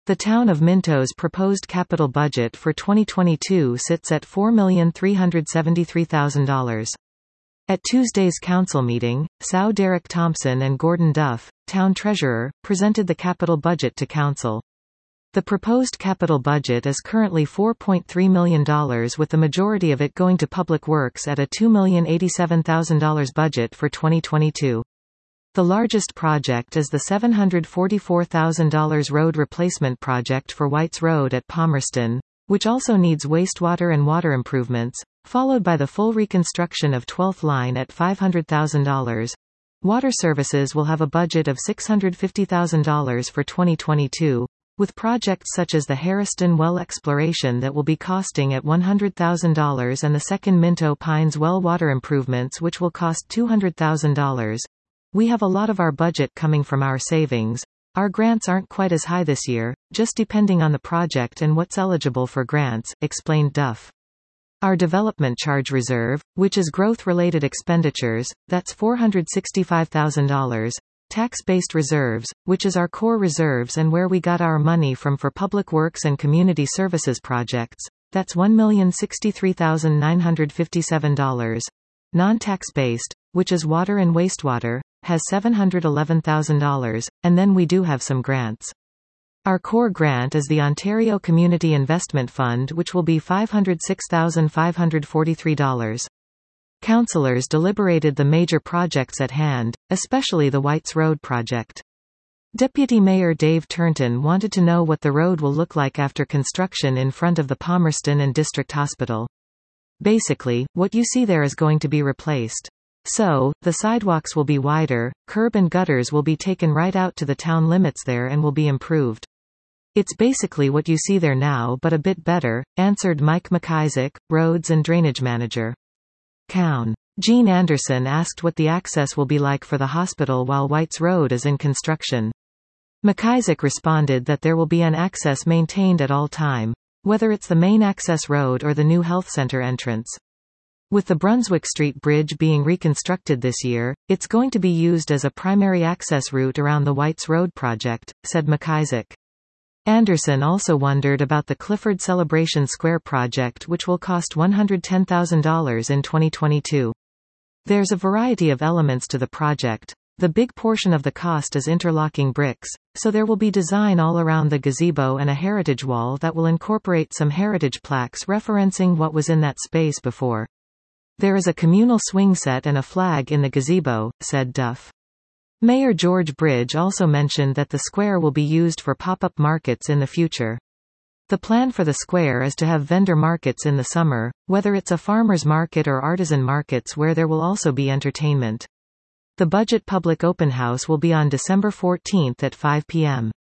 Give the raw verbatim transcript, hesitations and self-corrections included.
The town of Minto's proposed capital budget for twenty twenty-two sits at four million three hundred seventy-three thousand dollars. At Tuesday's council meeting, S A U Derek Thompson and Gordon Duff, town treasurer, presented the capital budget to council. The proposed capital budget is currently four point three million dollars, with the majority of it going to public works at a two million eighty-seven thousand dollars budget for twenty twenty-two. The largest project is the seven hundred forty-four thousand dollars road replacement project for Whites Road at Palmerston, which also needs wastewater and water improvements, followed by the full reconstruction of twelfth line at five hundred thousand dollars. Water Services will have a budget of six hundred fifty thousand dollars for twenty twenty-two, with projects such as the Harriston Well exploration that will be costing at one hundred thousand dollars and the second Minto Pines Well water improvements which will cost two hundred thousand dollars. We have a lot of our budget coming from our savings. Our grants aren't quite as high this year, just depending on the project and what's eligible for grants, explained Duff. Our development charge reserve, which is growth-related expenditures, that's four hundred sixty-five thousand dollars. Tax-based reserves, which is our core reserves and where we got our money from for public works and community services projects, that's one million sixty-three thousand nine hundred fifty-seven dollars. Non-tax-based, which is water and wastewater, has seven hundred eleven thousand dollars, and then we do have some grants. Our core grant is the Ontario Community Investment Fund, which will be five hundred six thousand five hundred forty-three dollars. Councillors deliberated the major projects at hand, especially the Whites Road project. Deputy Mayor Dave Turnton wanted to know what the road will look like after construction in front of the Palmerston and District Hospital. Basically, what you see there is going to be replaced. So, the sidewalks will be wider, curb and gutters will be taken right out to the town limits there and will be improved. It's basically what you see there now but a bit better, answered Mike McIsaac, Roads and Drainage Manager. Cown. Gene Anderson asked what the access will be like for the hospital while Whites Road is in construction. McIsaac responded that there will be an access maintained at all time, whether it's the main access road or the new health center entrance. With the Brunswick Street Bridge being reconstructed this year, it's going to be used as a primary access route around the Whites Road project, said McIsaac. Anderson also wondered about the Clifford Celebration Square project, which will cost one hundred ten thousand dollars in twenty twenty-two. There's a variety of elements to the project. The big portion of the cost is interlocking bricks, so there will be design all around the gazebo and a heritage wall that will incorporate some heritage plaques referencing what was in that space before. There is a communal swing set and a flag in the gazebo, said Duff. Mayor George Bridge also mentioned that the square will be used for pop-up markets in the future. The plan for the square is to have vendor markets in the summer, whether it's a farmer's market or artisan markets where there will also be entertainment. The budget public open house will be on December fourteenth at five p m